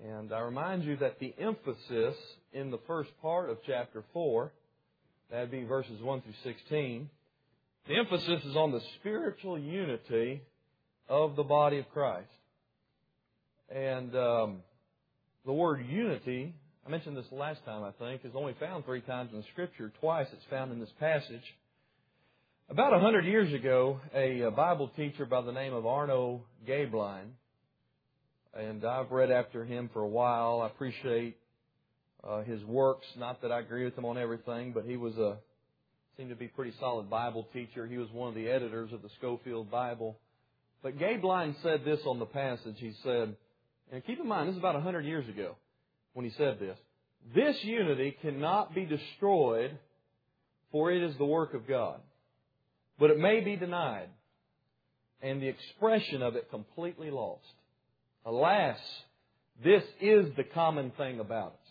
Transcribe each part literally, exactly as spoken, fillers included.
And I remind you that the emphasis in the first part of chapter four, that would be verses one through sixteen, the emphasis is on the spiritual unity of the body of Christ. And um, the word unity, I mentioned this last time, I think, is only found three times in Scripture. Twice it's found in this passage. About a hundred years ago, a Bible teacher by the name of Arno Gaebelein, and I've read after him for a while. I appreciate uh, his works. Not that I agree with him on everything, but he was a seemed to be a pretty solid Bible teacher. He was one of the editors of the Schofield Bible. But Gaebelein said this on the passage. He said, and keep in mind, this is about a hundred years ago when he said this, "This unity cannot be destroyed, for it is the work of God. But it may be denied, and the expression of it completely lost. Alas, this is the common thing about us."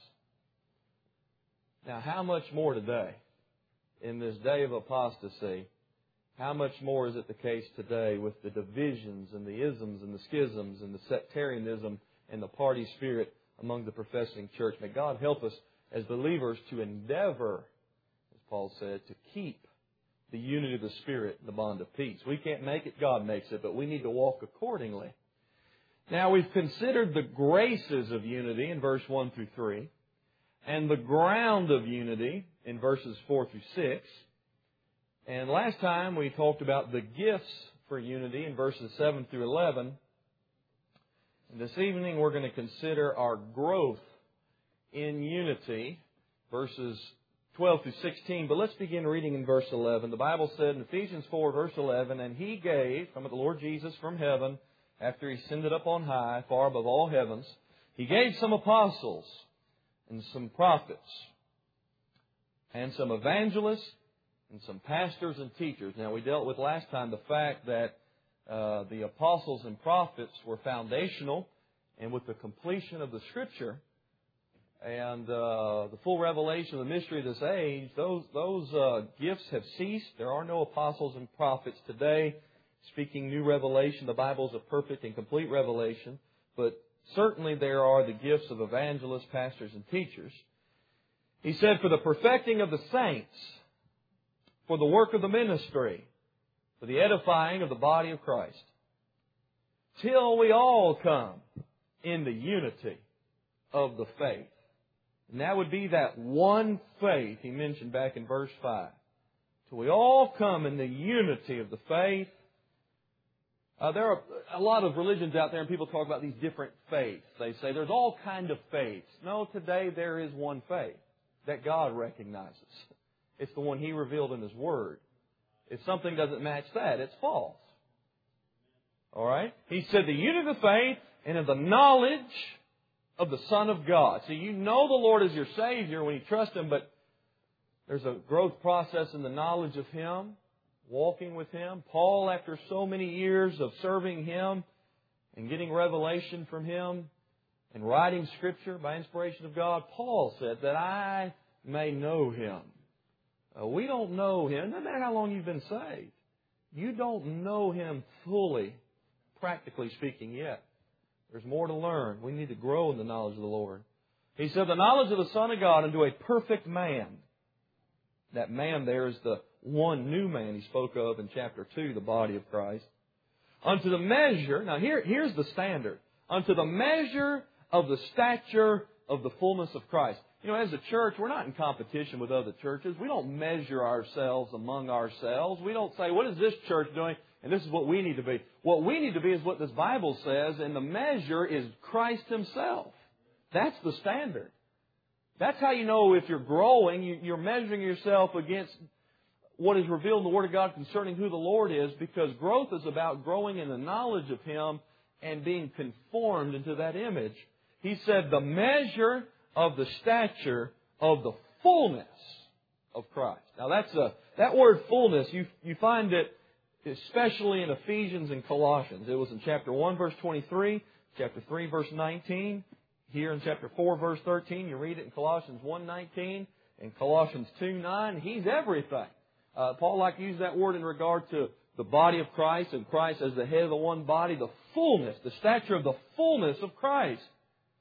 Now, how much more today, in this day of apostasy, how much more is it the case today with the divisions and the isms and the schisms and the sectarianism and the party spirit among the professing church? May God help us as believers to endeavor, as Paul said, to keep the unity of the Spirit and the bond of peace. We can't make it, God makes it, but we need to walk accordingly. Now, we've considered the graces of unity in verse one through three, and the ground of unity in verses four through six. And last time we talked about the gifts for unity in verses seven through eleven. And this evening we're going to consider our growth in unity, verses twelve through sixteen. But let's begin reading in verse eleven. The Bible said in Ephesians four, verse eleven, "And He gave," from the Lord Jesus from heaven, after He ascended up on high, far above all heavens, He gave some apostles and some prophets and some evangelists and some pastors and teachers. Now, we dealt with last time the fact that uh, the apostles and prophets were foundational, and with the completion of the Scripture and uh, the full revelation of the mystery of this age, those those uh, gifts have ceased. There are no apostles and prophets today speaking new revelation. The Bible is a perfect and complete revelation, but certainly there are the gifts of evangelists, pastors, and teachers. He said, "For the perfecting of the saints, for the work of the ministry, for the edifying of the body of Christ, till we all come in the unity of the faith." And that would be that one faith he mentioned back in verse five. Till we all come in the unity of the faith. Uh, there are a lot of religions out there, and people talk about these different faiths. They say there's all kind of faiths. No, today there is one faith that God recognizes. It's the one He revealed in His Word. If something doesn't match that, it's false. All right? He said the unity of the faith and of the knowledge of the Son of God. So you know the Lord is your Savior when you trust Him, but there's a growth process in the knowledge of Him, walking with Him. Paul, after so many years of serving Him and getting revelation from Him and writing Scripture by inspiration of God, Paul said that I may know Him. Uh, we don't know Him. No matter how long you've been saved, you don't know Him fully, practically speaking, yet. There's more to learn. We need to grow in the knowledge of the Lord. He said, the knowledge of the Son of God unto a perfect man. That man there is the one new man He spoke of in chapter two, the body of Christ. Unto the measure, now here, here's the standard. Unto the measure of the stature of the fullness of Christ. You know, as a church, we're not in competition with other churches. We don't measure ourselves among ourselves. We don't say, what is this church doing? And this is what we need to be. What we need to be is what this Bible says, and the measure is Christ Himself. That's the standard. That's how you know if you're growing. You're measuring yourself against what is revealed in the Word of God concerning who the Lord is, because growth is about growing in the knowledge of Him and being conformed into that image. He said the measure of the stature of the fullness of Christ. Now that's a, that word fullness, you, you find it especially in Ephesians and Colossians. It was in chapter one, verse twenty-three, chapter three, verse nineteen. Here in chapter four, verse thirteen, you read it in Colossians one nineteen and Colossians two nine. He's everything. Uh, Paul liked to use that word in regard to the body of Christ and Christ as the head of the one body, the fullness, the stature of the fullness of Christ.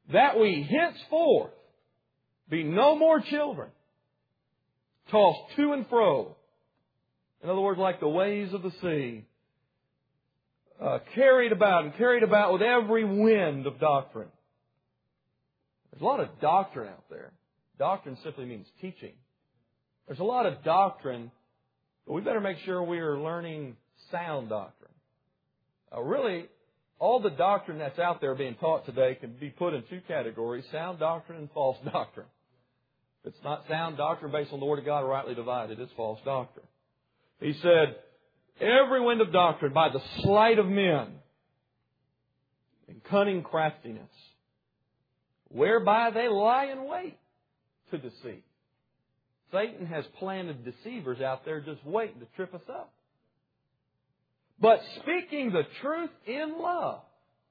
that we henceforth be no more children, tossed to and fro. In other words, like the waves of the sea, uh, carried about and carried about with every wind of doctrine. There's a lot of doctrine out there. Doctrine simply means teaching. There's a lot of doctrine, but we better make sure we are learning sound doctrine. Uh, really, all the doctrine that's out there being taught today can be put in two categories, sound doctrine and false doctrine. If it's not sound doctrine based on the Word of God rightly divided, it's false doctrine. He said, every wind of doctrine by the sleight of men and cunning craftiness, whereby they lie in wait to deceive. Satan has planted deceivers out there just waiting to trip us up. But speaking the truth in love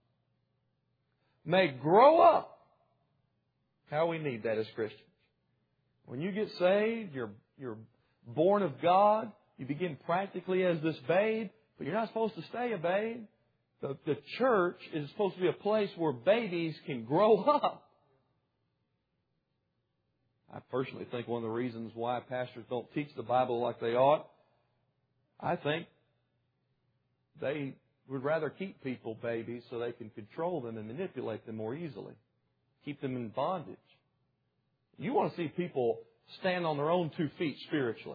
may grow up. How we need that as Christians. When you get saved, you're, you're born of God. You begin practically as this babe, but you're not supposed to stay a babe. The, the church is supposed to be a place where babies can grow up. I personally think one of the reasons why pastors don't teach the Bible like they ought, I think they would rather keep people babies so they can control them and manipulate them more easily. Keep them in bondage. You want to see people stand on their own two feet spiritually.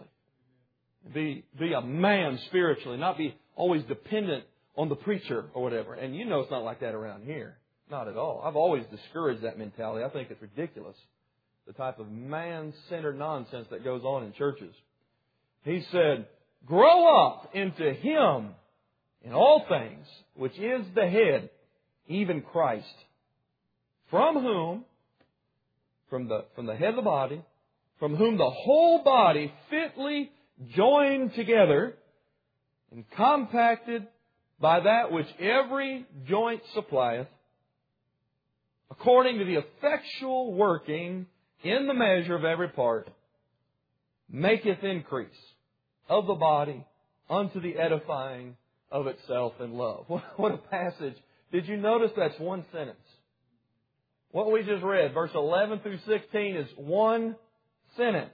Be, be a man spiritually, not be always dependent on the preacher or whatever. And you know it's not like that around here. Not at all. I've always discouraged that mentality. I think it's ridiculous. The type of man-centered nonsense that goes on in churches. He said, grow up into Him in all things, which is the head, even Christ, from whom, from the, from the head of the body, from whom the whole body fitly joined together and compacted by that which every joint supplieth, according to the effectual working in the measure of every part, maketh increase of the body unto the edifying of itself in love. What a passage. Did you notice that's one sentence? What we just read, verse eleven through sixteen, is one sentence.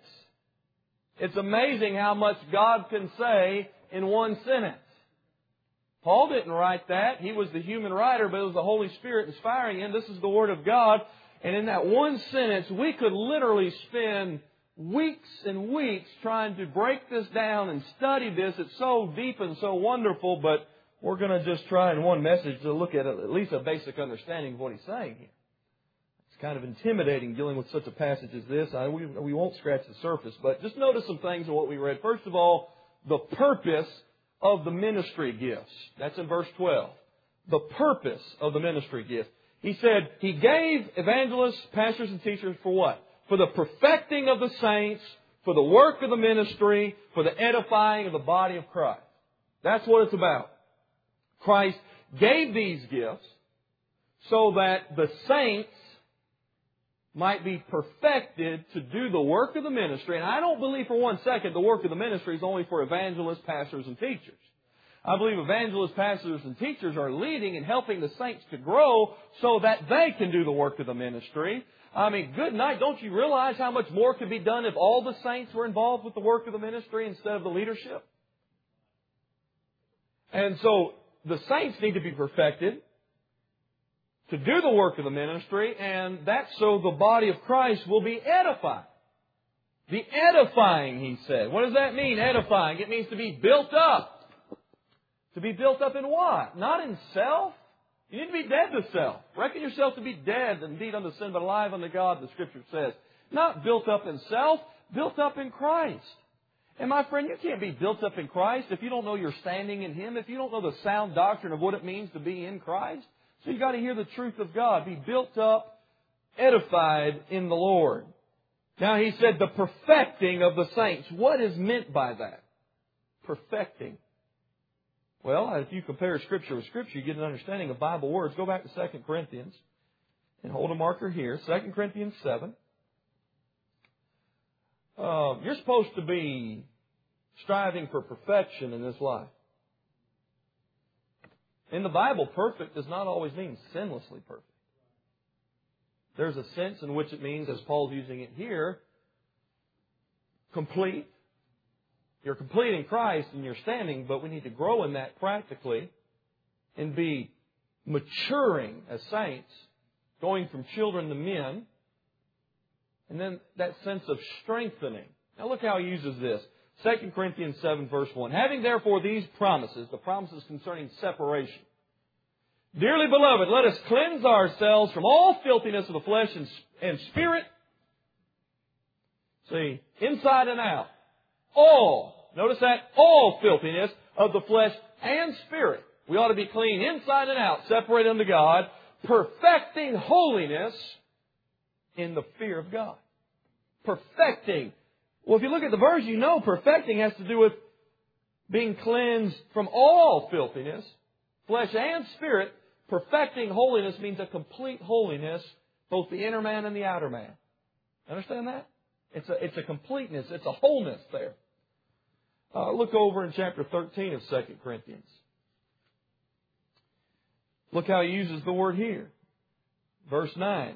It's amazing how much God can say in one sentence. Paul didn't write that. He was the human writer, but it was the Holy Spirit inspiring him. This is the Word of God. And in that one sentence, we could literally spend weeks and weeks trying to break this down and study this. It's so deep and so wonderful, but we're going to just try in one message to look at at least a basic understanding of what he's saying here. It's kind of intimidating dealing with such a passage as this. I, we, we won't scratch the surface, but just notice some things in what we read. First of all, the purpose of the ministry gifts. That's in verse twelve. The purpose of the ministry gifts. He said He gave evangelists, pastors, and teachers for what? For the perfecting of the saints, for the work of the ministry, for the edifying of the body of Christ. That's what it's about. Christ gave these gifts so that the saints might be perfected to do the work of the ministry. And I don't believe for one second the work of the ministry is only for evangelists, pastors, and teachers. I believe evangelists, pastors, and teachers are leading and helping the saints to grow so that they can do the work of the ministry. I mean, good night. Don't you realize how much more could be done if all the saints were involved with the work of the ministry instead of the leadership? And so the saints need to be perfected to do the work of the ministry, and that's so the body of Christ will be edified. The edifying, he said. What does that mean, edifying? It means to be built up. To be built up in what? Not in self. You need to be dead to self. Reckon yourself to be dead, indeed unto sin, but alive unto God, the Scripture says. Not built up in self, built up in Christ. And my friend, you can't be built up in Christ if you don't know you're standing in Him, if you don't know the sound doctrine of what it means to be in Christ. So you've got to hear the truth of God. Be built up, edified in the Lord. Now he said the perfecting of the saints. What is meant by that? Perfecting. Well, if you compare Scripture with Scripture, you get an understanding of Bible words. Go back to Second Corinthians and hold a marker here. Second Corinthians seven. Uh, you're supposed to be striving for perfection in this life. In the Bible, perfect does not always mean sinlessly perfect. There's a sense in which it means, as Paul's using it here, complete. You're complete in Christ and you're standing, but we need to grow in that practically and be maturing as saints, going from children to men. And then that sense of strengthening. Now look how he uses this. Second Corinthians seven, verse one. Having therefore these promises, the promises concerning separation. Dearly beloved, let us cleanse ourselves from all filthiness of the flesh and, and spirit. See, inside and out. All, notice that, all filthiness of the flesh and spirit. We ought to be clean inside and out, separated unto God, perfecting holiness in the fear of God. Perfecting. Well, if you look at the verse, you know perfecting has to do with being cleansed from all filthiness, flesh and spirit. Perfecting holiness means a complete holiness, both the inner man and the outer man. Understand that? It's a, it's a completeness. It's a wholeness there. Uh, look over in chapter thirteen of Second Corinthians. Look how he uses the word here. Verse nine.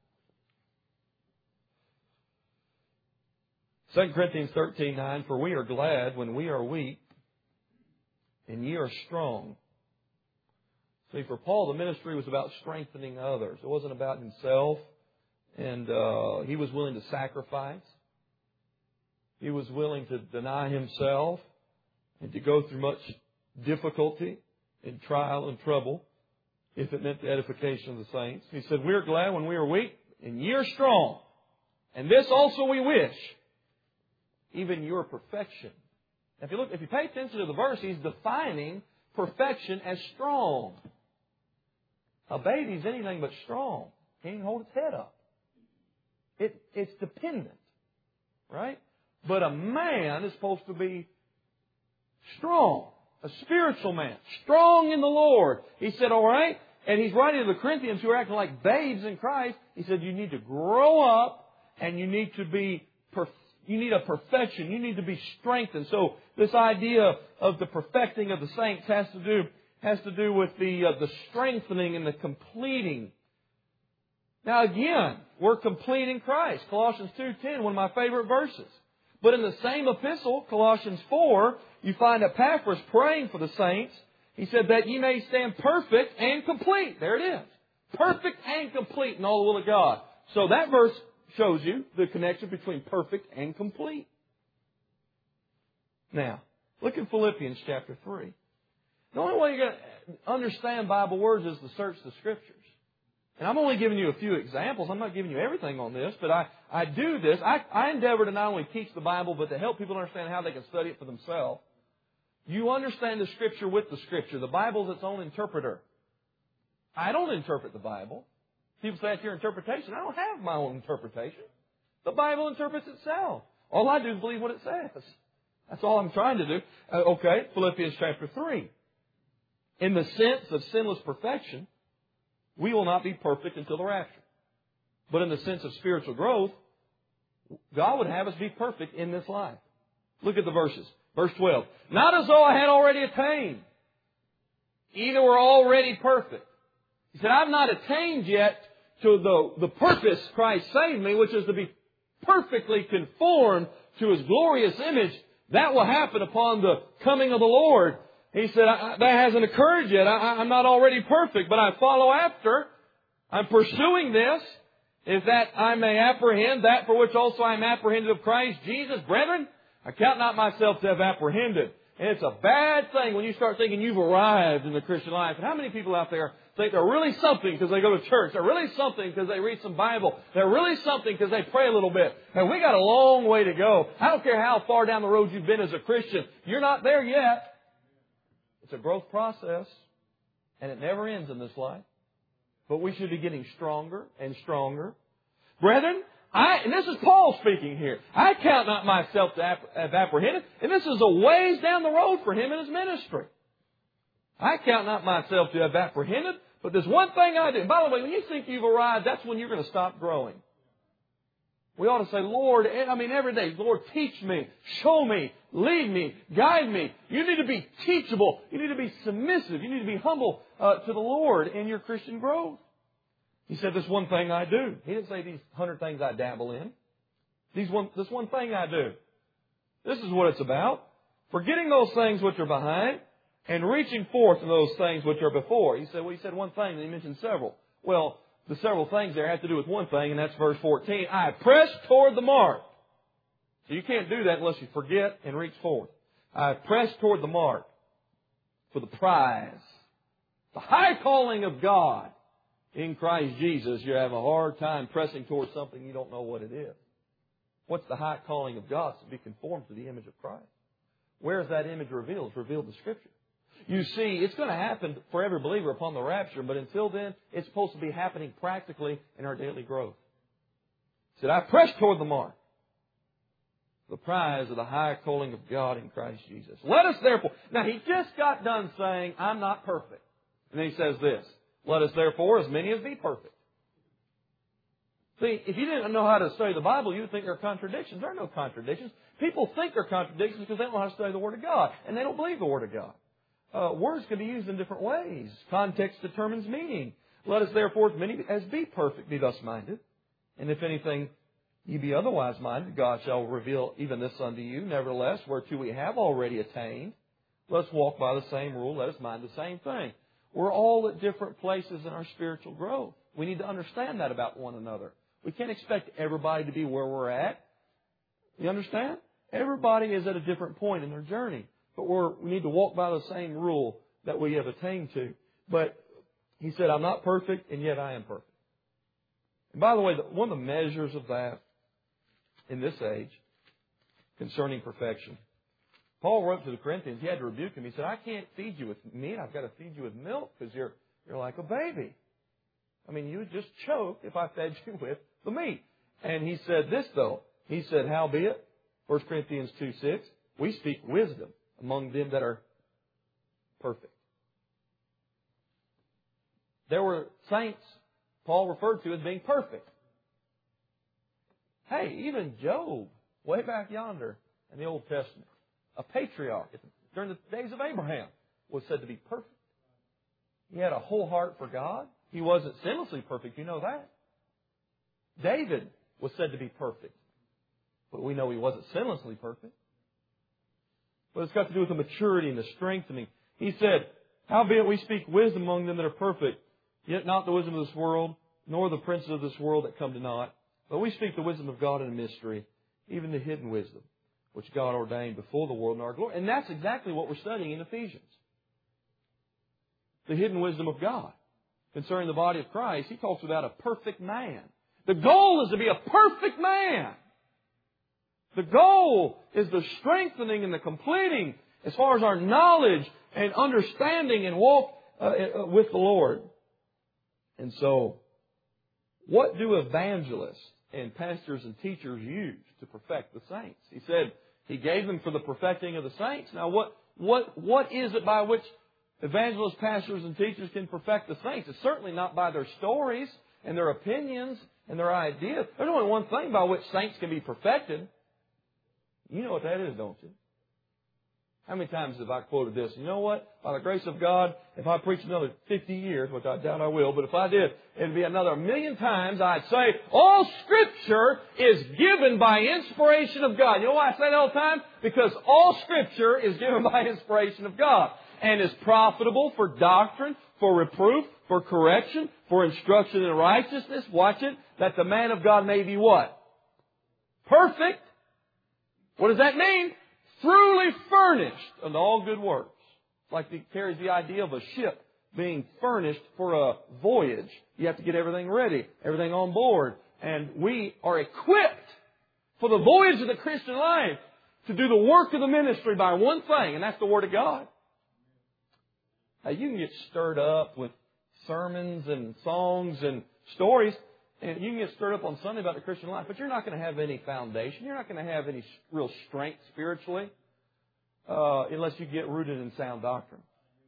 Second Corinthians thirteen nine. For we are glad when we are weak, and ye are strong. See, for Paul, the ministry was about strengthening others. It wasn't about himself. And uh, he was willing to sacrifice. He was willing to deny himself and to go through much difficulty and trial and trouble if it meant the edification of the saints. He said, we are glad when we are weak, and ye are strong. And this also we wish, even your perfection. Now, if you look, if you pay attention to the verse, he's defining perfection as strong. A baby's anything but strong. Can't even hold its head up. It, it's dependent. Right? But a man is supposed to be strong. A spiritual man. Strong in the Lord. He said, all right. And he's writing to the Corinthians who are acting like babes in Christ. He said, you need to grow up and you need to be perfect. You need a perfection. You need to be strengthened. So this idea of the perfecting of the saints has to do has to do with the uh, the strengthening and the completing. Now again, we're complete in Christ. Colossians two ten, one of my favorite verses. But in the same epistle, Colossians four, you find Epaphras praying for the saints. He said that ye may stand perfect and complete. There it is. Perfect and complete in all the will of God. So that verse shows you the connection between perfect and complete. Now, look at Philippians chapter three. The only way you're going to understand Bible words is to search the Scriptures. And I'm only giving you a few examples. I'm not giving you everything on this, but I, I do this. I, I endeavor to not only teach the Bible, but to help people understand how they can study it for themselves. You understand the Scripture with the Scripture. The Bible is its own interpreter. I don't interpret the Bible. People say it's your interpretation. I don't have my own interpretation. The Bible interprets itself. All I do is believe what it says. That's all I'm trying to do. Uh, okay, Philippians chapter three. In the sense of sinless perfection, we will not be perfect until the rapture. But in the sense of spiritual growth, God would have us be perfect in this life. Look at the verses. Verse twelve. Not as though I had already attained. Either we're already perfect. He said, I've not attained yet to the, the purpose Christ saved me, which is to be perfectly conformed to His glorious image. That will happen upon the coming of the Lord. He said, I, that hasn't occurred yet. I, I'm not already perfect, but I follow after. I'm pursuing this, is that I may apprehend that for which also I am apprehended of Christ Jesus. Brethren, I count not myself to have apprehended. And it's a bad thing when you start thinking you've arrived in the Christian life. And how many people out there think they're really something because they go to church? They're really something because they read some Bible. They're really something because they pray a little bit. And we got a long way to go. I don't care how far down the road you've been as a Christian. You're not there yet. It's a growth process. And it never ends in this life. But we should be getting stronger and stronger. Brethren, I, and this is Paul speaking here. I count not myself to have apprehended. And this is a ways down the road for him in his ministry. I count not myself to have apprehended, but there's one thing I do. And by the way, when you think you've arrived, that's when you're going to stop growing. We ought to say, Lord, I mean every day, Lord, teach me, show me, lead me, guide me. You need to be teachable. You need to be submissive. You need to be humble uh, to the Lord in your Christian growth. He said, this one thing I do. He didn't say these hundred things I dabble in. These one, this one thing I do. This is what it's about. Forgetting those things which are behind and reaching forth to those things which are before. He said, well, he said one thing, and he mentioned several. Well, the several things there have to do with one thing, and that's verse fourteen. I press toward the mark. So you can't do that unless you forget and reach forth. I press toward the mark for the prize. The high calling of God in Christ Jesus. You have a hard time pressing towards something you don't know what it is. What's the high calling of God? It's to be conformed to the image of Christ. Where is that image revealed? It's revealed in Scripture. You see, it's going to happen for every believer upon the rapture, but until then, it's supposed to be happening practically in our daily growth. He said, I press toward the mark, the prize of the high calling of God in Christ Jesus. Let us therefore... Now, he just got done saying, I'm not perfect. And then he says this, let us therefore, as many as be perfect. See, if you didn't know how to study the Bible, you would think there are contradictions. There are no contradictions. People think there are contradictions because they don't know how to study the Word of God, and they don't believe the Word of God. Uh, words can be used in different ways. Context determines meaning. Let us therefore, as many as be perfect, be thus minded. And if anything ye be otherwise minded, God shall reveal even this unto you. Nevertheless, whereto we have already attained, let's walk by the same rule. Let us mind the same thing. We're all at different places in our spiritual growth. We need to understand that about one another. We can't expect everybody to be where we're at. You understand? Everybody is at a different point in their journey. But we're, we need to walk by the same rule that we have attained to. But he said, I'm not perfect, and yet I am perfect. And by the way, one of the measures of that in this age concerning perfection, Paul wrote to the Corinthians, he had to rebuke him. He said, I can't feed you with meat. I've got to feed you with milk because you're, you're like a baby. I mean, you would just choke if I fed you with the meat. And he said this, though. He said, howbeit, First Corinthians two six, we speak wisdom among them that are perfect. There were saints Paul referred to as being perfect. Hey, even Job, way back yonder in the Old Testament, a patriarch during the days of Abraham, was said to be perfect. He had a whole heart for God. He wasn't sinlessly perfect, you know that. David was said to be perfect. But we know he wasn't sinlessly perfect. But it's got to do with the maturity and the strengthening. He said, howbeit we speak wisdom among them that are perfect, yet not the wisdom of this world, nor the princes of this world that come to naught. But we speak the wisdom of God in a mystery, even the hidden wisdom, which God ordained before the world in our glory. And that's exactly what we're studying in Ephesians. The hidden wisdom of God. Concerning the body of Christ, he talks about a perfect man. The goal is to be a perfect man. The goal is the strengthening and the completing as far as our knowledge and understanding and walk uh, with the Lord. And so, what do evangelists and pastors and teachers use to perfect the saints? He said he gave them for the perfecting of the saints. Now, what what what is it by which evangelists, pastors, and teachers can perfect the saints? It's certainly not by their stories and their opinions and their ideas. There's only one thing by which saints can be perfected. You know what that is, don't you? How many times have I quoted this? You know what? By the grace of God, if I preach another fifty years, which I doubt I will, but if I did, it'd be another million times, I'd say, all Scripture is given by inspiration of God. You know why I say that all the time? Because all Scripture is given by inspiration of God and is profitable for doctrine, for reproof, for correction, for instruction in righteousness. Watch it. That the man of God may be what? Perfect. What does that mean? Truly furnished unto all good works. Like it carries the idea of a ship being furnished for a voyage. You have to get everything ready, everything on board. And we are equipped for the voyage of the Christian life to do the work of the ministry by one thing, and that's the Word of God. Now, you can get stirred up with sermons and songs and stories, and you can get stirred up on Sunday about the Christian life, but you're not going to have any foundation. You're not going to have any real strength spiritually uh, unless you get rooted in sound doctrine.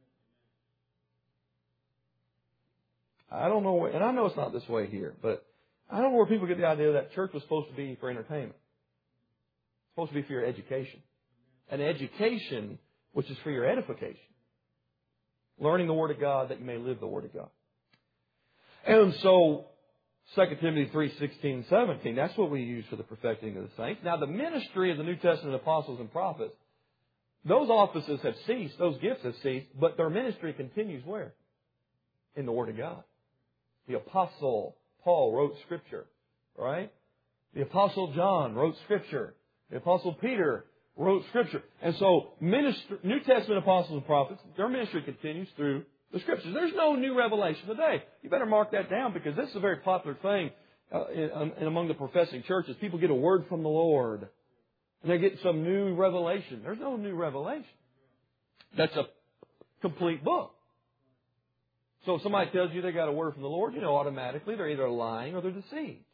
I don't know, and I know it's not this way here, but I don't know where people get the idea that church was supposed to be for entertainment. It's supposed to be for your education. An education which is for your edification. Learning the Word of God that you may live the Word of God. And so Second Timothy three sixteen and seventeen. That's what we use for the perfecting of the saints. Now, the ministry of the New Testament apostles and prophets, those offices have ceased, those gifts have ceased, but their ministry continues where? In the Word of God. The Apostle Paul wrote Scripture, right? The Apostle John wrote Scripture. The Apostle Peter wrote Scripture. And so, ministry, New Testament apostles and prophets, their ministry continues through the Scriptures. There's no new revelation today. You better mark that down, because this is a very popular thing uh, in, in among the professing churches. People get a word from the Lord, and they get some new revelation. There's no new revelation. That's a complete book. So if somebody tells you they got a word from the Lord, you know automatically they're either lying or they're deceived.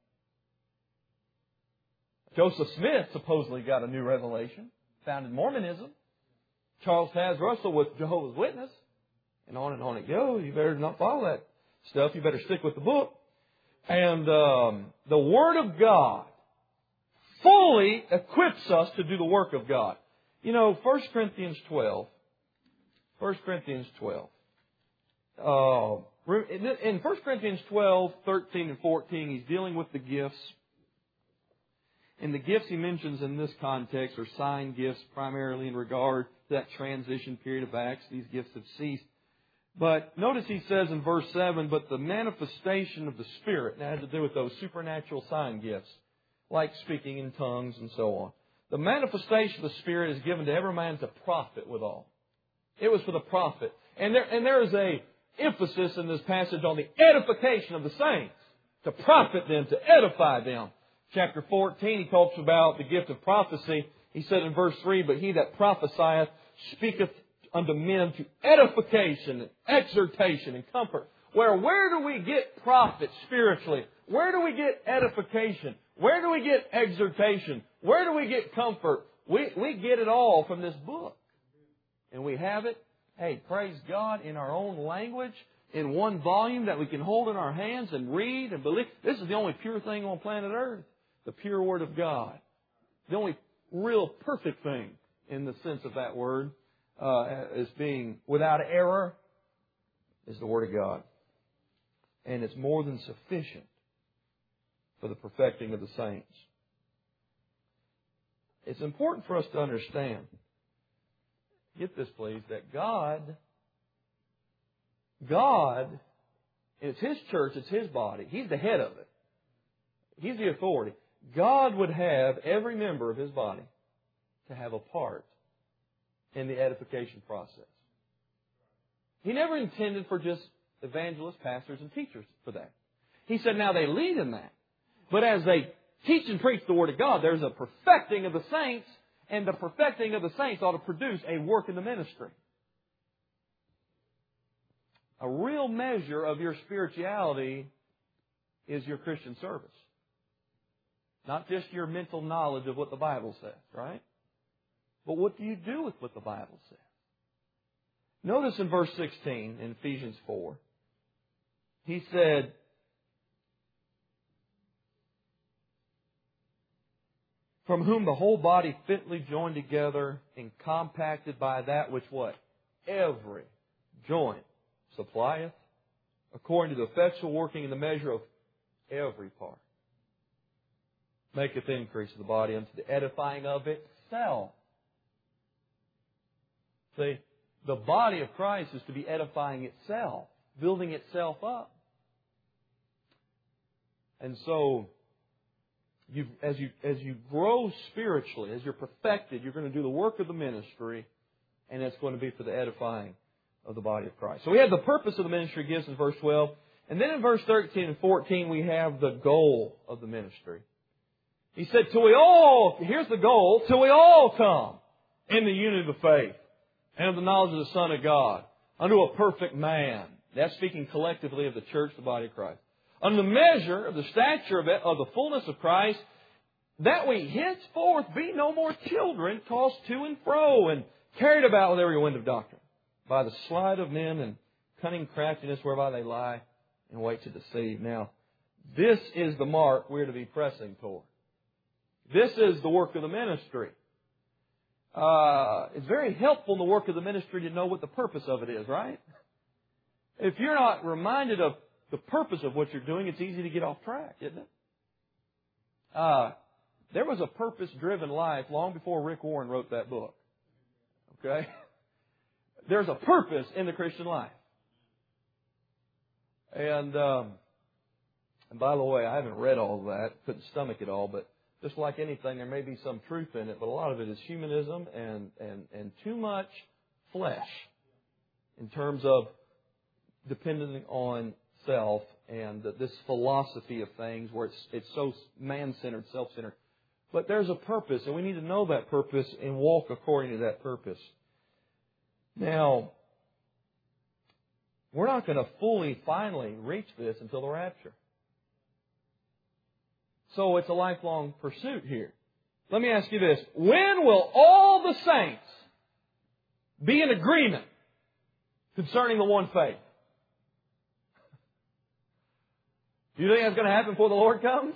Joseph Smith supposedly got a new revelation, found in Mormonism. Charles Taz Russell with Jehovah's Witness. And on and on it goes. You better not follow that stuff. You better stick with the book. And um, the Word of God fully equips us to do the work of God. You know, First Corinthians twelve. First Corinthians twelve. Uh, in First Corinthians twelve, thirteen and fourteen, he's dealing with the gifts. And the gifts he mentions in this context are sign gifts, primarily in regard to that transition period of Acts. These gifts have ceased. But notice he says in verse seven, but the manifestation of the Spirit, that had to do with those supernatural sign gifts, like speaking in tongues and so on. The manifestation of the Spirit is given to every man to profit withal. It was for the profit. And there, and there is a emphasis in this passage on the edification of the saints, to profit them, to edify them. Chapter fourteen, he talks about the gift of prophecy. He said in verse three, but he that prophesieth speaketh unto men to edification, and exhortation, and comfort. Where, where do we get profit spiritually? Where do we get edification? Where do we get exhortation? Where do we get comfort? We, we get it all from this book. And we have it, hey, praise God, in our own language, in one volume that we can hold in our hands and read and believe. This is the only pure thing on planet Earth. The pure Word of God. The only real perfect thing in the sense of that word uh, as being without error is the Word of God. And it's more than sufficient for the perfecting of the saints. It's important for us to understand, get this please, that God, God, it's His church, it's His body. He's the head of it. He's the authority. God would have every member of His body to have a part in the edification process. He never intended for just evangelists, pastors, and teachers for that. He said now they lead in that. But as they teach and preach the Word of God, there's a perfecting of the saints, and the perfecting of the saints ought to produce a work in the ministry. A real measure of your spirituality is your Christian service. Not just your mental knowledge of what the Bible says, right? But what do you do with what the Bible says? Notice in verse sixteen in Ephesians four, he said, from whom the whole body fitly joined together and compacted by that which what? Every joint supplieth, according to the effectual working in the measure of every part, maketh increase of the body unto the edifying of itself. See, the body of Christ is to be edifying itself, building itself up. And so, you, as you as you grow spiritually, as you're perfected, you're going to do the work of the ministry, and it's going to be for the edifying of the body of Christ. So we have the purpose of the ministry gives in verse twelve. And then in verse thirteen and fourteen, we have the goal of the ministry. He said, till we all, here's the goal, till we all come in the unity of the faith and of the knowledge of the Son of God, unto a perfect man. That's speaking collectively of the church, the body of Christ. Unto the measure of the stature of, it, of the fullness of Christ, that we henceforth be no more children, tossed to and fro, and carried about with every wind of doctrine, by the sleight of men and cunning craftiness whereby they lie and wait to deceive. Now, this is the mark we're to be pressing toward. This is the work of the ministry. Uh, it's very helpful in the work of the ministry to know what the purpose of it is, right? If you're not reminded of the purpose of what you're doing, it's easy to get off track, isn't it? Uh, there was a purpose-driven life long before Rick Warren wrote that book. Okay? There's a purpose in the Christian life. And, um, and by the way, I haven't read all of that, couldn't stomach it all, but just like anything, there may be some truth in it, but a lot of it is humanism and, and, and too much flesh in terms of depending on self and this philosophy of things where it's, it's so man-centered, self-centered. But there's a purpose, and we need to know that purpose and walk according to that purpose. Now, we're not going to fully, finally reach this until the rapture. So it's a lifelong pursuit here. Let me ask you this. When will all the saints be in agreement concerning the one faith? Do you think that's going to happen before the Lord comes?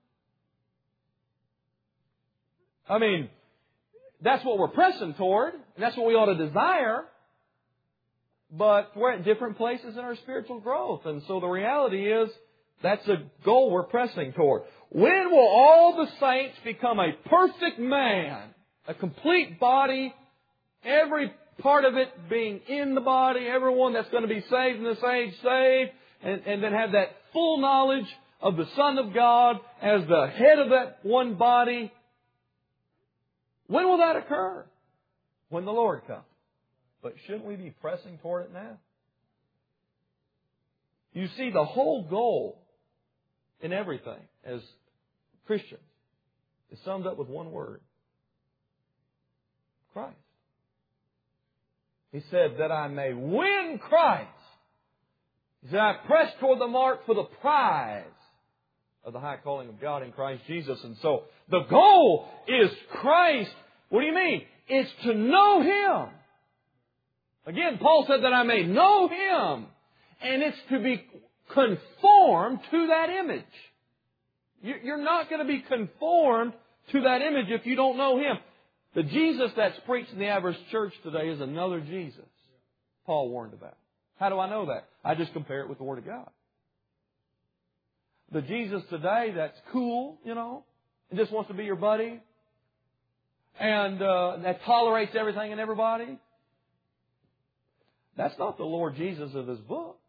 I mean, that's what we're pressing toward, and that's what we ought to desire. But we're at different places in our spiritual growth. And so the reality is, that's a goal we're pressing toward. When will all the saints become a perfect man, a complete body, every part of it being in the body, everyone that's going to be saved in this age saved, and, and then have that full knowledge of the Son of God as the head of that one body? When will that occur? When the Lord comes. But shouldn't we be pressing toward it now? You see, the whole goal in everything as Christians is summed up with one word. Christ. He said that I may win Christ. He said, I press toward the mark for the prize of the high calling of God in Christ Jesus. And so the goal is Christ. What do you mean? It's to know Him. Again, Paul said that I may know Him. And it's to be conformed to that image. You're not going to be conformed to that image if you don't know Him. The Jesus that's preached in the average church today is another Jesus Paul warned about. How do I know that? I just compare it with the Word of God. The Jesus today that's cool, you know, and just wants to be your buddy, and uh, that tolerates everything and everybody, that's not the Lord Jesus of this book.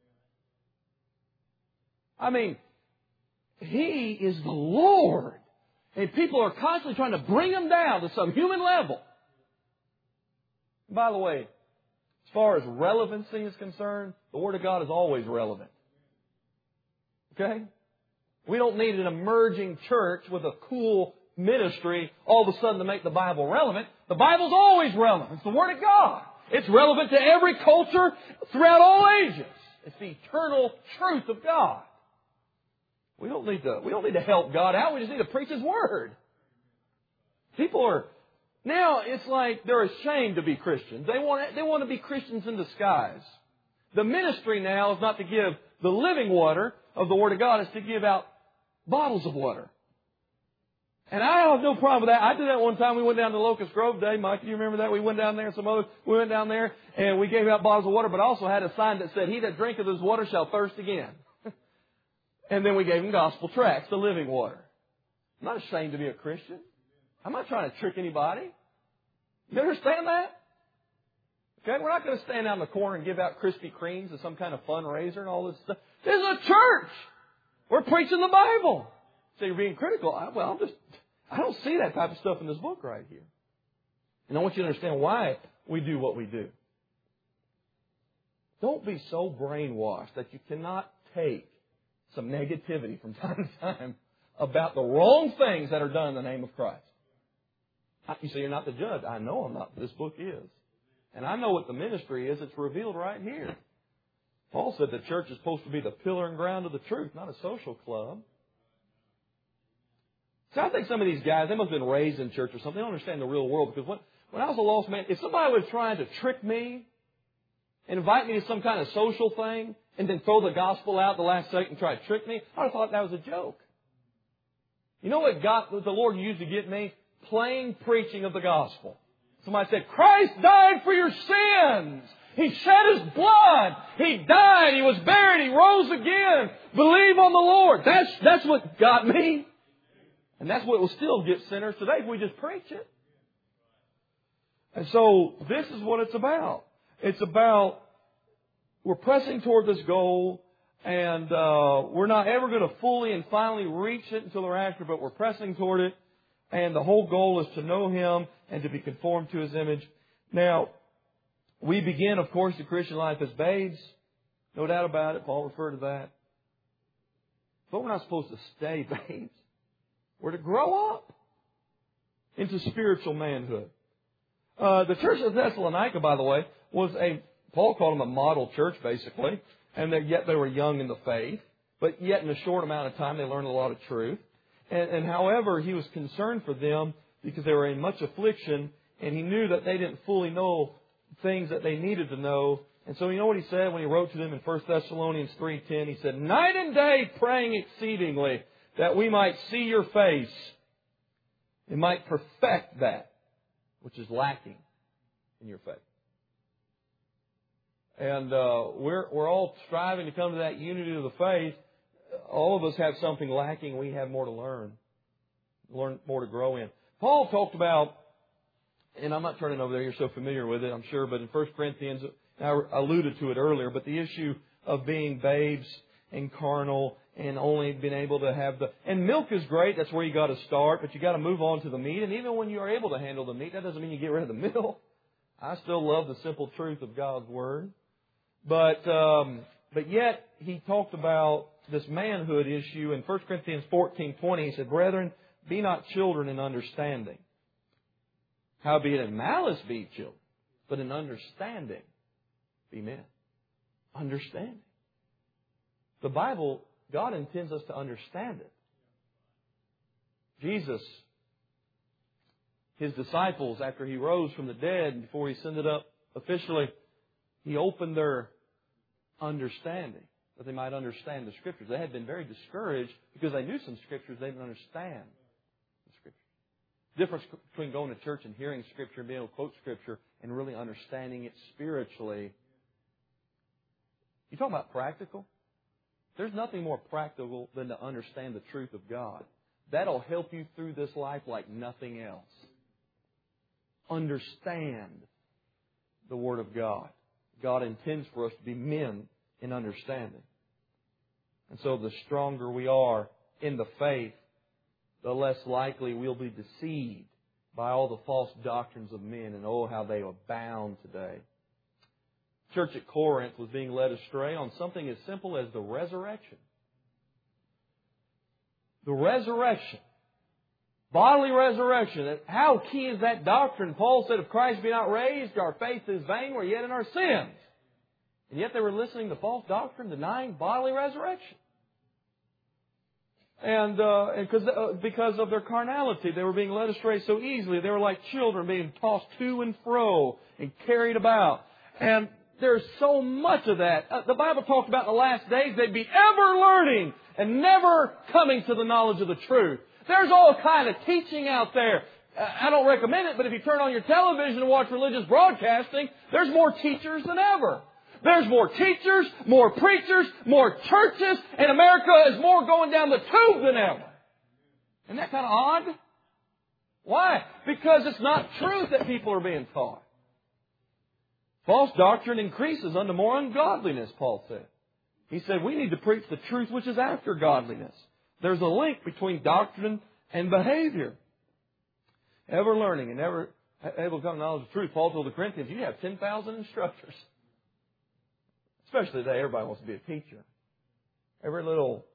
I mean, He is the Lord. And people are constantly trying to bring Him down to some human level. By the way, as far as relevancy is concerned, the Word of God is always relevant. Okay? We don't need an emerging church with a cool ministry all of a sudden to make the Bible relevant. The Bible's always relevant. It's the Word of God. It's relevant to every culture throughout all ages. It's the eternal truth of God. We don't need to, we don't need to help God out. We just need to preach His Word. People are, now it's like they're ashamed to be Christians. They want, they want to be Christians in disguise. The ministry now is not to give the living water of the Word of God. It's to give out bottles of water. And I have no problem with that. I did that one time. We went down to Locust Grove Day. Mike, do you remember that? We went down there. Some other, we went down there and we gave out bottles of water, but also had a sign that said, "He that drinketh this water shall thirst again." And then we gave them gospel tracts, the living water. I'm not ashamed to be a Christian. I'm not trying to trick anybody. You understand that? Okay, we're not going to stand out in the corner and give out Krispy Kremes as some kind of fundraiser and all this stuff. This is a church. We're preaching the Bible. So you're being critical. I, well, I'm just, I don't see that type of stuff in this book right here. And I want you to understand why we do what we do. Don't be so brainwashed that you cannot take some negativity from time to time about the wrong things that are done in the name of Christ. You say you're not the judge. I know I'm not. This book is. And I know what the ministry is. It's revealed right here. Paul said the church is supposed to be the pillar and ground of the truth, not a social club. So I think some of these guys, they must have been raised in church or something. They don't understand the real world. Because when, when I was a lost man, if somebody was trying to trick me, invite me to some kind of social thing, and then throw the gospel out the last second and try to trick me, I would have thought that was a joke. You know what God, what the Lord used to get me? Plain preaching of the gospel. Somebody said, "Christ died for your sins. He shed His blood. He died. He was buried. He rose again. Believe on the Lord. That's, that's what got me. And that's what will still get sinners today if we just preach it. And so this is what it's about. It's about we're pressing toward this goal, and uh, we're not ever going to fully and finally reach it until thereafter, but we're pressing toward it. And the whole goal is to know Him and to be conformed to His image. Now, we begin, of course, the Christian life as babes. No doubt about it. Paul referred to that. But we're not supposed to stay babes. We're to grow up into spiritual manhood. Uh, the church of Thessalonica, by the way, was a, Paul called them a model church, basically. And that yet they were young in the faith. But yet in a short amount of time they learned a lot of truth. And, and however, he was concerned for them because they were in much affliction. And he knew that they didn't fully know things that they needed to know. And so you know what he said when he wrote to them in First Thessalonians three ten? He said, night and day praying exceedingly that we might see your face and might perfect that which is lacking in your faith. And uh, we're we're all striving to come to that unity of the faith. All of us have something lacking. We have more to learn, learn more to grow in. Paul talked about, and I'm not turning over there. You're so familiar with it, I'm sure. But in First Corinthians, I alluded to it earlier. But the issue of being babes and carnal and only being able to have the and milk is great. That's where you got to start. But you got to move on to the meat. And even when you are able to handle the meat, that doesn't mean you get rid of the milk. I still love the simple truth of God's Word. But um, but yet he talked about this manhood issue in First Corinthians fourteen twenty. He said, brethren, be not children in understanding. Howbeit in malice be children, but in understanding be men. Understanding. The Bible, God intends us to understand it. Jesus, His disciples, after He rose from the dead and before He ascended up officially, He opened their understanding, that they might understand the Scriptures. They had been very discouraged because they knew some Scriptures they didn't understand the Scriptures. The difference between going to church and hearing Scripture and being able to quote Scripture and really understanding it spiritually. You talk about practical? There's nothing more practical than to understand the truth of God. That'll help you through this life like nothing else. Understand the Word of God. God intends for us to be men in understanding. And so the stronger we are in the faith, the less likely we'll be deceived by all the false doctrines of men. And oh, how they abound today. The church at Corinth was being led astray on something as simple as the resurrection. The resurrection. Bodily resurrection. How key is that doctrine? Paul said, if Christ be not raised, our faith is vain, we're yet in our sins. And yet they were listening to false doctrine, denying bodily resurrection. And, uh, and cause, uh, because of their carnality, they were being led astray so easily. They were like children being tossed to and fro and carried about. And there's so much of that. Uh, the Bible talked about in the last days they'd be ever learning and never coming to the knowledge of the truth. There's all kind of teaching out there. Uh, I don't recommend it, but if you turn on your television and watch religious broadcasting, there's more teachers than ever. There's more teachers, more preachers, more churches, and America is more going down the tube than ever. Isn't that kind of odd? Why? Because it's not truth that people are being taught. False doctrine increases unto more ungodliness, Paul said. He said we need to preach the truth which is after godliness. There's a link between doctrine and behavior. Ever learning and ever able to come to knowledge of truth. Paul told the Corinthians, you have ten thousand instructors. Especially today, everybody wants to be a teacher. Every little,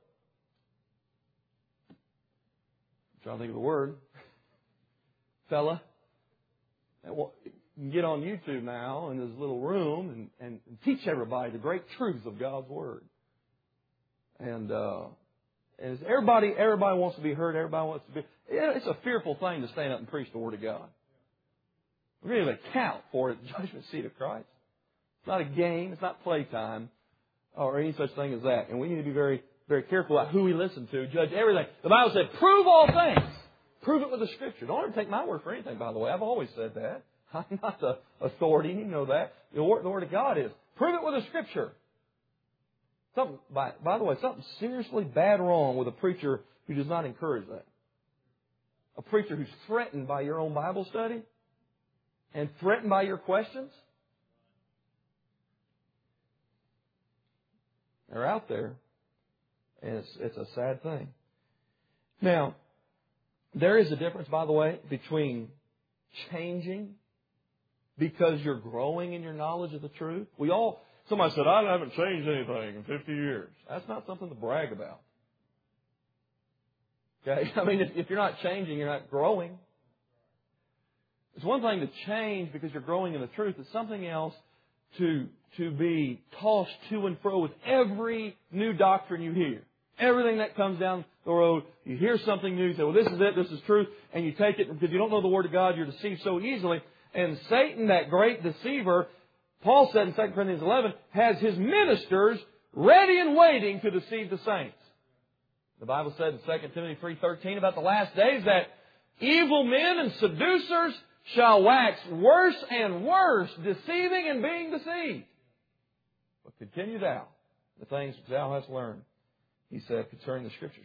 I'm trying to think of the word, fella, that will, can get on YouTube now in his little room and, and, and teach everybody the great truths of God's Word. And uh, and everybody, everybody wants to be heard. Everybody wants to be. It's a fearful thing to stand up and preach the Word of God. We're going to give account for it at the judgment seat of Christ. It's not a game. It's not playtime or any such thing as that. And we need to be very, very careful about who we listen to, judge everything. The Bible said, prove all things. Prove it with the Scripture. Don't ever take my word for anything, by the way. I've always said that. I'm not the authority. You know that. The Word, the Word of God is. Prove it with a Scripture. Something, by, by the way, something seriously bad wrong with a preacher who does not encourage that. A preacher who's threatened by your own Bible study and threatened by your questions. They're out there. And it's, it's a sad thing. Now, there is a difference, by the way, between changing because you're growing in your knowledge of the truth. We all, somebody said, I haven't changed anything in fifty years. That's not something to brag about. Okay? I mean, if, if you're not changing, you're not growing. It's one thing to change because you're growing in the truth. It's something else to, to be tossed to and fro with every new doctrine you hear. Everything that comes down the road, you hear something new, you say, well, this is it, this is truth, and you take it because you don't know the Word of God, you're deceived so easily. And Satan, that great deceiver, Paul said in Second Corinthians eleven, has his ministers ready and waiting to deceive the saints. The Bible said in Second Timothy three thirteen about the last days that evil men and seducers shall wax worse and worse, deceiving and being deceived. But continue thou the things which thou hast learned, he said, concerning the Scriptures.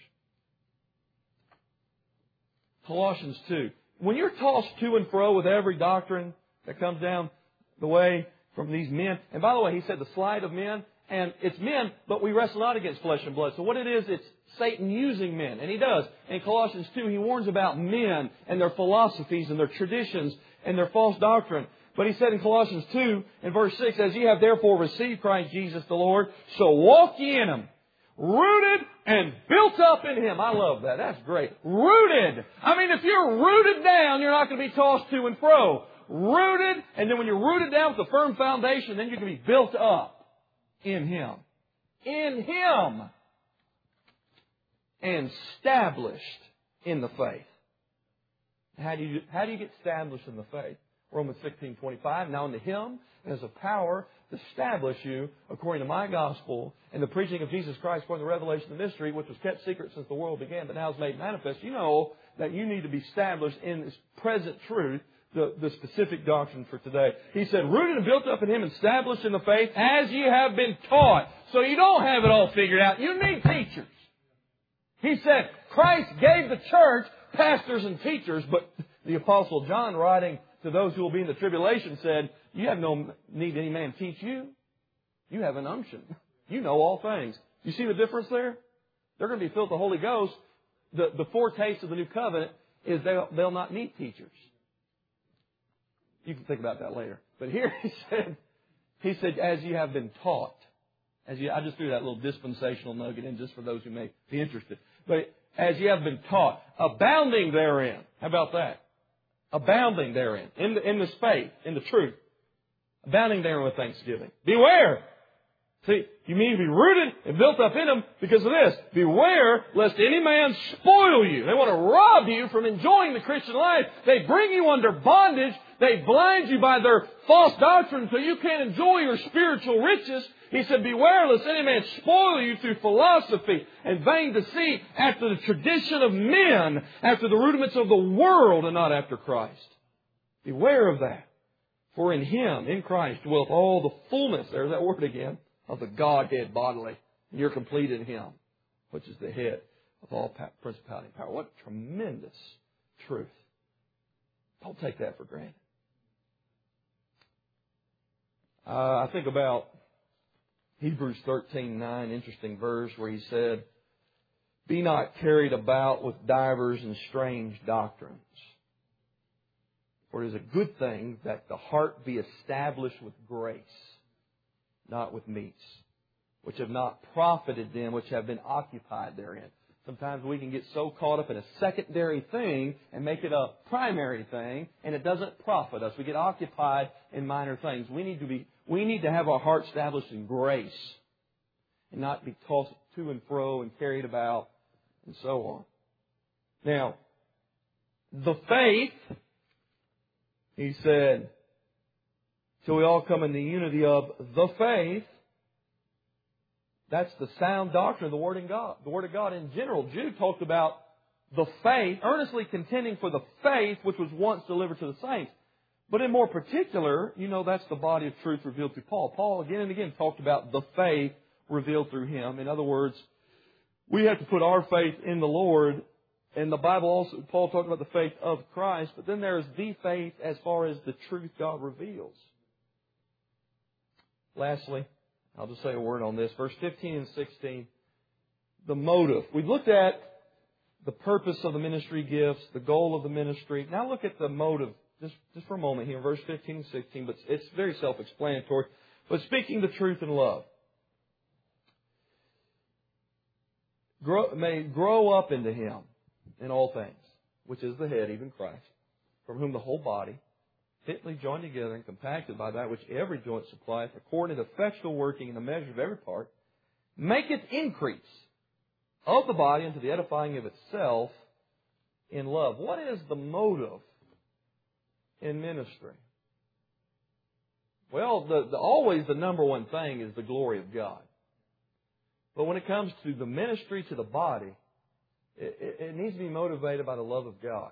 Colossians two. When you're tossed to and fro with every doctrine that comes down the way from these men, and by the way, he said the sleight of men, and it's men, but we wrestle not against flesh and blood. So what it is, it's Satan using men, and he does. In Colossians two, he warns about men and their philosophies and their traditions and their false doctrine. But he said in Colossians two, in verse six, as ye have therefore received Christ Jesus the Lord, so walk ye in Him, rooted and built up in Him. I love that. That's great. Rooted. I mean, if you're rooted down, you're not going to be tossed to and fro. Rooted, and then when you're rooted down with a firm foundation, then you can be built up in Him. In Him. And established in the faith. How do you, how do you get established in the faith? Romans sixteen twenty-five. Now unto Him has a power to establish you according to my gospel and the preaching of Jesus Christ according to the revelation of the mystery, which was kept secret since the world began, but now is made manifest. You know that you need to be established in this present truth, the, the specific doctrine for today. He said, rooted and built up in Him and established in the faith as ye have been taught. So you don't have it all figured out. You need teachers. He said, Christ gave the church pastors and teachers, but the Apostle John, writing to those who will be in the tribulation, said, you have no need any man teach you. You have an unction. You know all things. You see the difference there? They're going to be filled with the Holy Ghost. The, the foretaste of the new covenant is they'll, they'll not need teachers. You can think about that later. But here he said, he said, as you have been taught. As you, I just threw that little dispensational nugget in just for those who may be interested. But as you have been taught, abounding therein. How about that? Abounding therein. In, the, in this faith, in the truth. Abounding therein with thanksgiving. Beware. See, you need to be rooted and built up in Him because of this. Beware lest any man spoil you. They want to rob you from enjoying the Christian life. They bring you under bondage. They blind you by their false doctrine so you can't enjoy your spiritual riches. He said, beware lest any man spoil you through philosophy and vain deceit after the tradition of men, after the rudiments of the world and not after Christ. Beware of that. For in Him, in Christ, dwelleth all the fullness, there's that word again, of the Godhead bodily. And you're complete in Him, which is the head of all principality and power. What tremendous truth. Don't take that for granted. Uh, I think about Hebrews thirteen nine, interesting verse where he said, be not carried about with divers and strange doctrines. For it is a good thing that the heart be established with grace, not with meats, which have not profited them which have been occupied therein. Sometimes we can get so caught up in a secondary thing and make it a primary thing, and it doesn't profit us. We get occupied in minor things. We need to be, we need to have our heart established in grace and not be tossed to and fro and carried about and so on. Now, the faith, he said, till we all come in the unity of the faith. That's the sound doctrine of the Word of God. The Word of God in general. Jude talked about the faith, earnestly contending for the faith which was once delivered to the saints. But in more particular, you know, that's the body of truth revealed through Paul. Paul again and again talked about the faith revealed through him. In other words, we have to put our faith in the Lord. And the Bible also, Paul talked about the faith of Christ. But then there's the faith as far as the truth God reveals. Lastly, I'll just say a word on this. Verse fifteen and sixteen. The motive. We've looked at the purpose of the ministry gifts, the goal of the ministry. Now look at the motive. Just, just for a moment here, verse fifteen and sixteen, but it's very self-explanatory. But speaking the truth in love. Grow, may grow up into Him in all things, which is the head, even Christ, from whom the whole body, fitly joined together and compacted by that which every joint supplieth, according to the effectual working in the measure of every part, maketh increase of the body unto the edifying of itself in love. What is the motive in ministry? Well, the, the, always the number one thing is the glory of God. But when it comes to the ministry to the body, it, it, it needs to be motivated by the love of God.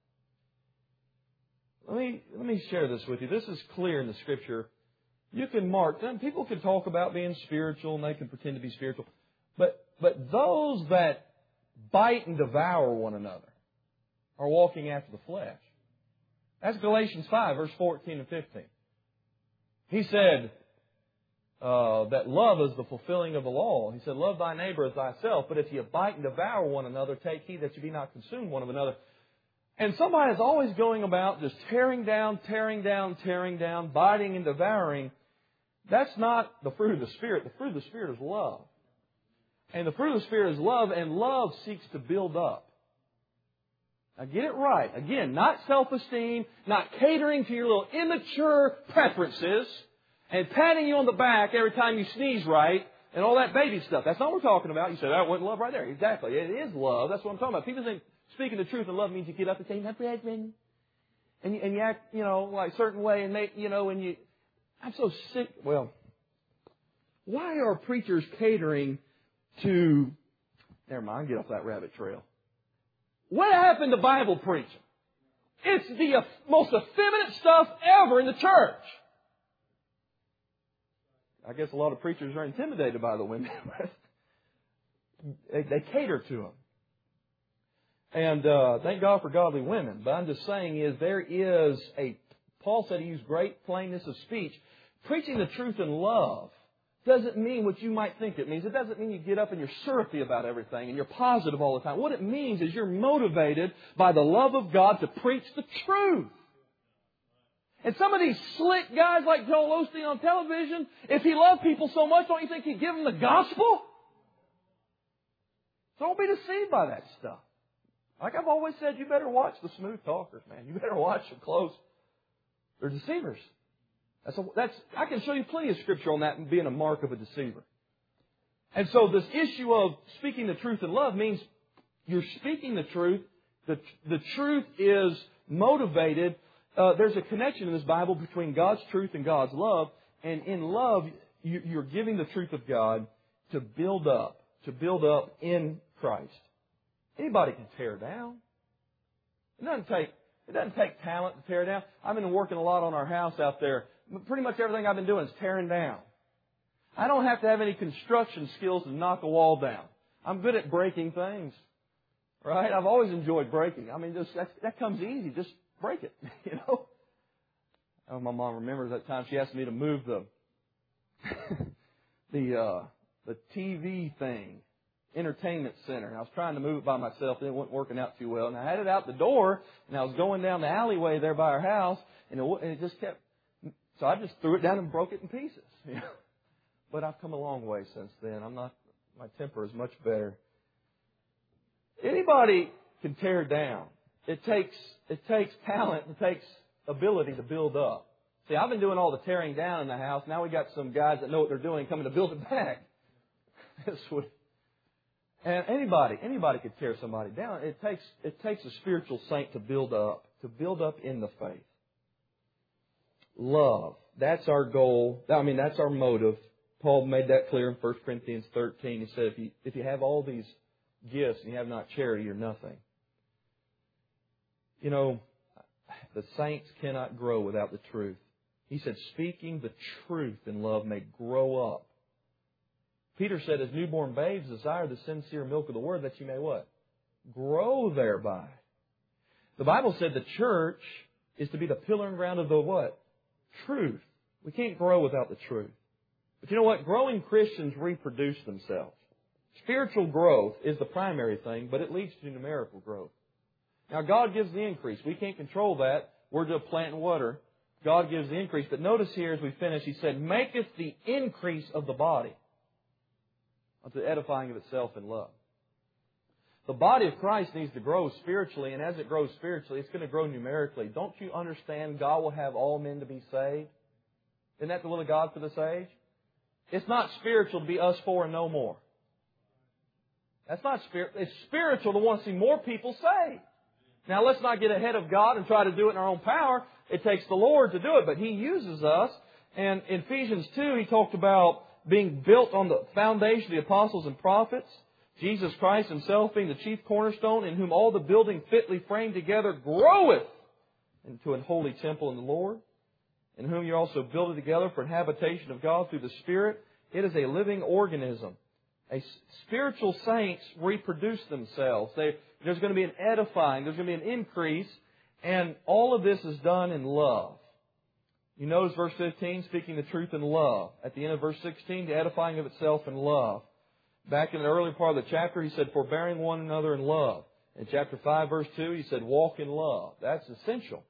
Let me, let me share this with you. This is clear in the Scripture. You can mark them. People can talk about being spiritual and they can pretend to be spiritual. But, but those that bite and devour one another are walking after the flesh. That's Galatians five, verse fourteen and fifteen. He said uh, that love is the fulfilling of the law. He said, love thy neighbor as thyself. But if you bite and devour one another, take heed that you be not consumed one of another. And somebody is always going about just tearing down, tearing down, tearing down, biting and devouring. That's not the fruit of the Spirit. The fruit of the Spirit is love. And the fruit of the Spirit is love, and love seeks to build up. Now get it right. Again, not self-esteem, not catering to your little immature preferences, and patting you on the back every time you sneeze right, and all that baby stuff. That's not what we're talking about. You say, that wasn't love right there. Exactly. It is love. That's what I'm talking about. People think speaking the truth in love means you get up and say, my brethren, and you, and you act, you know, like a certain way, and make, you know, and you, I'm so sick. Well, why are preachers catering to, never mind, get off that rabbit trail. What happened to Bible preaching? It's the most effeminate stuff ever in the church. I guess a lot of preachers are intimidated by the women. they, they cater to them. And uh, thank God for godly women. But I'm just saying is there is a, Paul said he used great plainness of speech. Preaching the truth in love doesn't mean what you might think it means. It doesn't mean you get up and you're syrupy about everything and you're positive all the time. What it means is you're motivated by the love of God to preach the truth. And some of these slick guys like Joel Osteen on television, if he loved people so much, don't you think he'd give them the gospel? Don't be deceived by that stuff. Like I've always said, you better watch the smooth talkers, man. You better watch them close. They're deceivers. That's, a, that's I can show you plenty of Scripture on that and being a mark of a deceiver. And so this issue of speaking the truth in love means you're speaking the truth. The, the truth is motivated. Uh, there's a connection in this Bible between God's truth and God's love. And in love, you, you're giving the truth of God to build up, to build up in Christ. Anybody can tear down. It doesn't take, it doesn't take talent to tear down. I've been working a lot on our house out there. Pretty much everything I've been doing is tearing down. I don't have to have any construction skills to knock a wall down. I'm good at breaking things. Right? I've always enjoyed breaking. I mean, just that, that comes easy. Just break it. You know? Oh, my mom remembers that time she asked me to move the the uh, the T V thing. Entertainment center. And I was trying to move it by myself. And it wasn't working out too well. And I had it out the door. And I was going down the alleyway there by our house. And it, and it just kept... So I just threw it down and broke it in pieces. You know? But I've come a long way since then. I'm not... My temper is much better. Anybody can tear down. It takes, it takes talent. It takes ability to build up. See, I've been doing all the tearing down in the house. Now we got some guys that know what they're doing coming to build it back. That's what... And anybody, anybody could tear somebody down. It takes, it takes a spiritual saint to build up, to build up in the faith. Love. That's our goal. I mean, that's our motive. Paul made that clear in First Corinthians thirteen. He said, if you, if you have all these gifts and you have not charity, you're nothing. You know, the saints cannot grow without the truth. He said, speaking the truth in love may grow up. Peter said, as newborn babes, desire the sincere milk of the Word that you may what? Grow thereby. The Bible said the church is to be the pillar and ground of the what? Truth. We can't grow without the truth. But you know what? Growing Christians reproduce themselves. Spiritual growth is the primary thing, but it leads to numerical growth. Now, God gives the increase. We can't control that. We're to plant and water. God gives the increase. But notice here as we finish, He said, maketh the increase of the body unto the edifying of itself in love. The body of Christ needs to grow spiritually, and as it grows spiritually, it's going to grow numerically. Don't you understand God will have all men to be saved? Isn't that the will of God for this age? It's not spiritual to be us four and no more. That's not spiritual. It's spiritual to want to see more people saved. Now, let's not get ahead of God and try to do it in our own power. It takes the Lord to do it, but He uses us. And in Ephesians two, He talked about being built on the foundation of the apostles and prophets, Jesus Christ Himself being the chief cornerstone, in whom all the building fitly framed together groweth into an holy temple in the Lord, in whom you also build it together for an habitation of God through the Spirit. It is a living organism. A spiritual saints reproduce themselves. They, there's going to be an edifying. There's going to be an increase. And all of this is done in love. You notice verse fifteen, speaking the truth in love. At the end of verse sixteen, the edifying of itself in love. Back in the early part of the chapter, He said, forbearing one another in love. In chapter five, verse two, He said, walk in love. That's essential.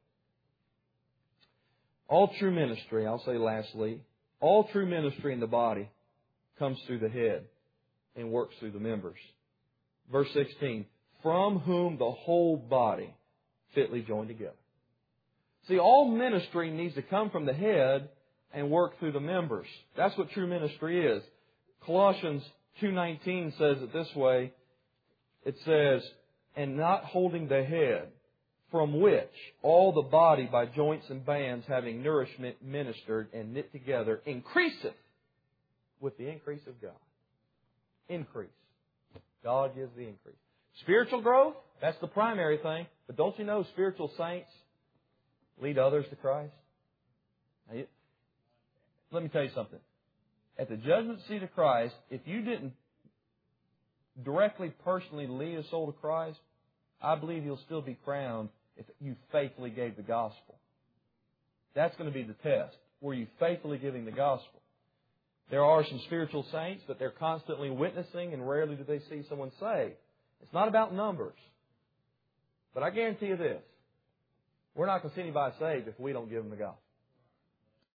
All true ministry, I'll say lastly, all true ministry in the body comes through the head and works through the members. Verse sixteen, from whom the whole body fitly joined together. See, all ministry needs to come from the head and work through the members. That's what true ministry is. Colossians two nineteen says it this way. It says, and not holding the head, from which all the body by joints and bands having nourishment ministered and knit together increaseth with the increase of God. Increase. God gives the increase. Spiritual growth, that's the primary thing. But don't you know spiritual saints lead others to Christ? Now, you, let me tell you something. At the judgment seat of Christ, if you didn't directly, personally lead a soul to Christ, I believe you'll still be crowned if you faithfully gave the gospel. That's going to be the test. Were you faithfully giving the gospel? There are some spiritual saints, but they're constantly witnessing, and rarely do they see someone saved. It's not about numbers. But I guarantee you this. We're not going to see anybody saved if we don't give them the gospel.